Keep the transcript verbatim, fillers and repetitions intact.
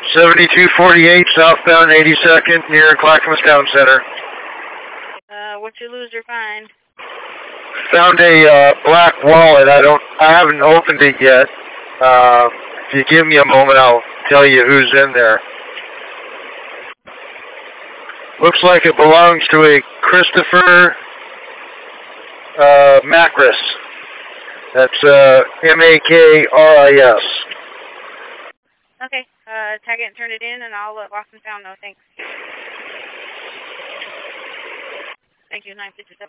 seventy-two forty-eight southbound eighty-second near Clackamas Town Center. Uh, what you lose or find? Found a uh, black wallet. I don't. I haven't opened it yet. Uh, if you give me a moment, I'll tell you who's in there. Looks like it belongs to a Christopher uh, Macris. That's uh, M A K R I S. Okay. Uh, tag it and turn it in, and I'll let Lost and Found know. Thanks. Thank you. nine fifty-seven.